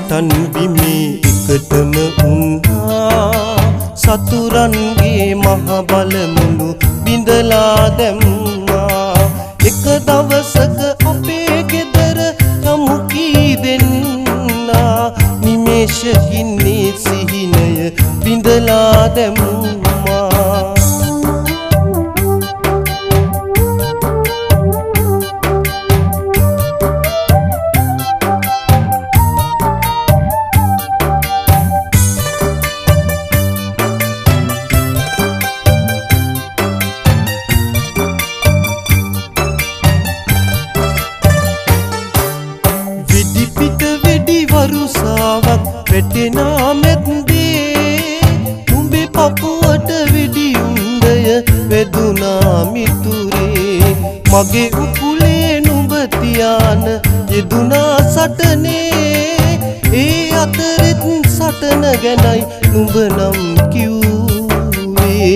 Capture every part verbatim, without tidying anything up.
සටන් බිමේ එකටම උන්නා සතුරන්ගේ මහ බල මුළු බිඳලා දැම්මා එක දවසක අපේ ගෙදර යමු කී දෙන්නා නිමේෂකින් මේ සිහිනය බිඳලා දැම්මා වරුසාවක් වැටෙනා මැද්දේ උඹේ පපුවට වෙඩි උණ්ඩය වැදුනා මිතුරේ මගේ උකුලේ නුඹ තියාන යෙදුනා සටනේ ඒ අතරෙත් සටන ගැනයි නුඹ නම් කිව්වේ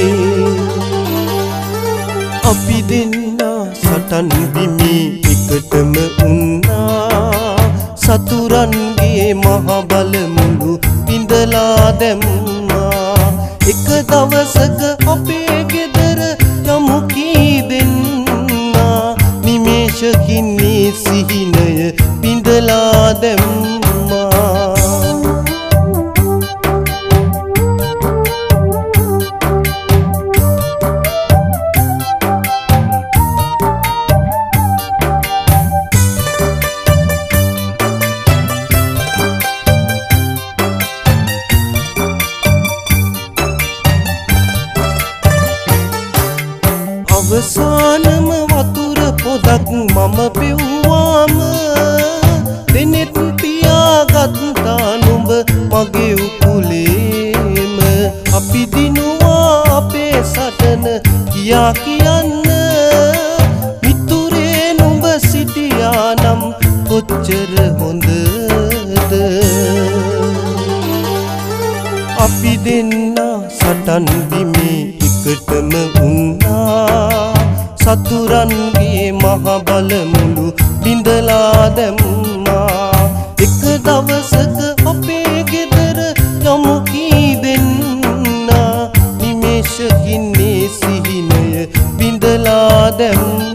අපි දෙන්නා සටන් බිමේ එකටම උන්නා සතුරන්ගේ මහ බල මුළු බිඳලා දැම්මා එක දවසක අපේ ගෙදර යමු කී දෙන්නා නිමේෂකින් මේ සිහිනය බිඳලා දැම්මා අවසානම වතුර පොදක් මම පෙව්වාම දෙනෙත් පියාගත්තා නුඹ මගේ උකුලේම අපි දිනුවා අපේ සටන කියා කියන්න මිතුරේ නුඹ සිටියා නම් කොච්චර හොඳද අපි දෙන්නා සටන් බිමේ එකටම උන්නා සතුරන්ගේ මහ බල මුළු බිඳලා දැම්මා එක දවසක අපේ ගෙදර යමු කී දෙන්නා නිමේෂකින් මේ සිහිනය බිඳලා දැම්මා